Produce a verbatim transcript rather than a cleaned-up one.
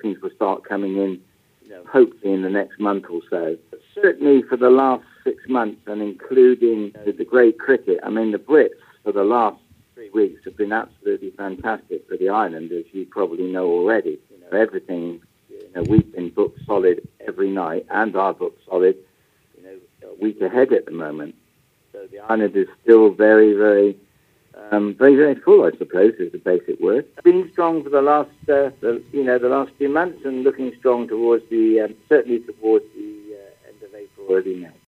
bookings will start coming in, you know, hopefully in the next month or so. But certainly for the last six months, and including, you know, the great cricket, I mean, the Brits for the last three weeks have been absolutely fantastic for the island, as you probably know already. You know, everything, you know, we've been booked solid every night, and are booked solid, you know, a week ahead at the moment. So the island is still very, very, um, very, very full, I suppose, is the basic word. Been strong for the last, uh, the, you know, the last few months, and looking strong towards the, um, certainly towards the uh, end of April, early May.